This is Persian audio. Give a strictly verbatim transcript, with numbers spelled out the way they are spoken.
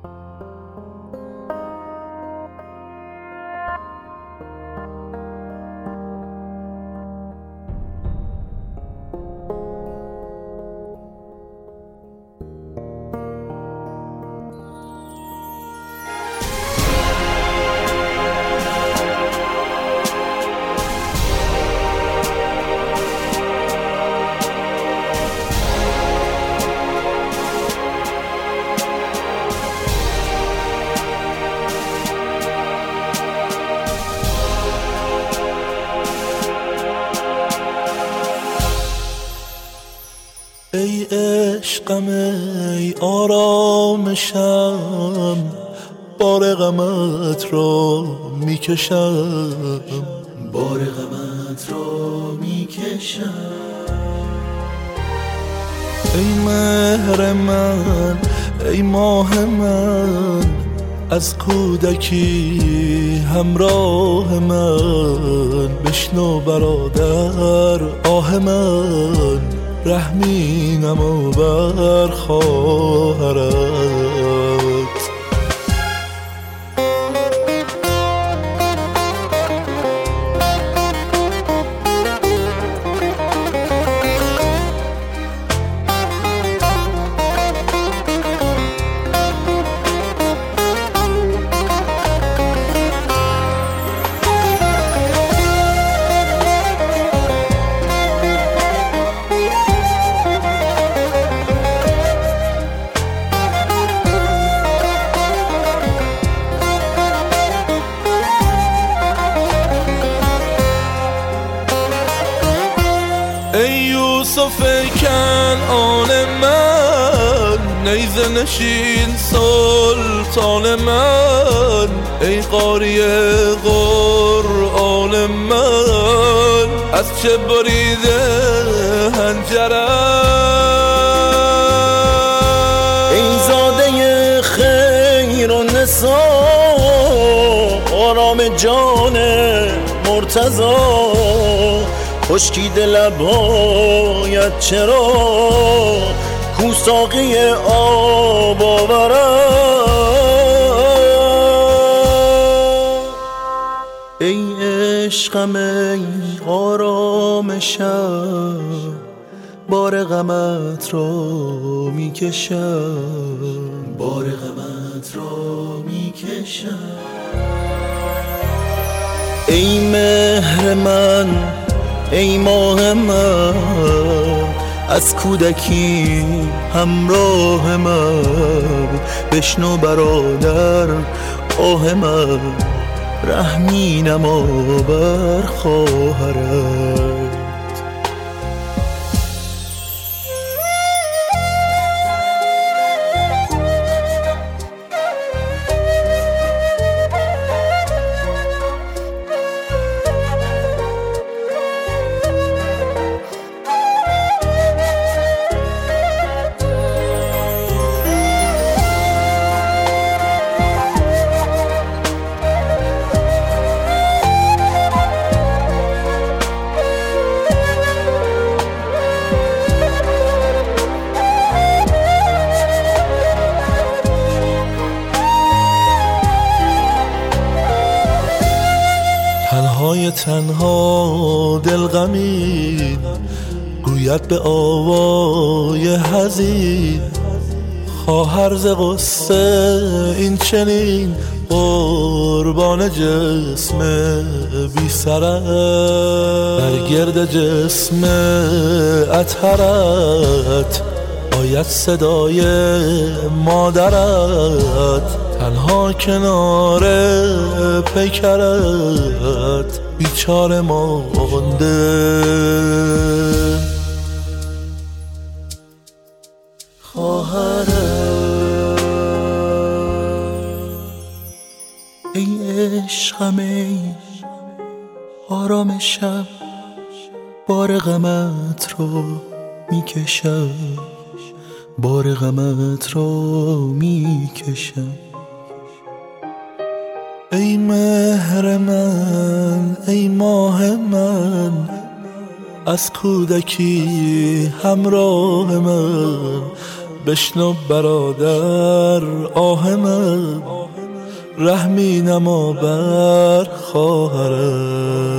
ای عشقم ای آرامشم، بار غمت را میکشم، بار غمت را میکشم. ای مهر من ای ماه من، از کودکی همراه من، بشنو برادر آه من، رحمی نما بر خواهرت. ای یوسف کنعان من، نیزه نشین سلطان من، ای قاری قرآن من، از چه بریده حنجرم. ای زاده خیر و نسا، آرام جان مرتضی، خشکیده لبهایت چرا کو ساقی آب آورم. ای عشقم ای آرامشم، بار غمت را میکشم، بار غمت را میکشم. ای مهر من ای ماه من، از کودکی همراه من، بشنو برادر آه من، رحمی نما بر خواهرت. تنهای تنها دل غمین، گوید به آوای حزین، خواهر ز غصه این چنین، قربان جسم بی سرت، بر گرد جسم اطهرت آید صدای مادرت، تنها کنار پیکرت بیچاره مانده. خواهرت ای عشقم ای آرامشم، بار غمت رو میکشم، بار غمت رو میکشم. ای مهر من ای ماه من، از کودکی همراه من، بشنو برادر آه من، رحمی نما بر خواهرت.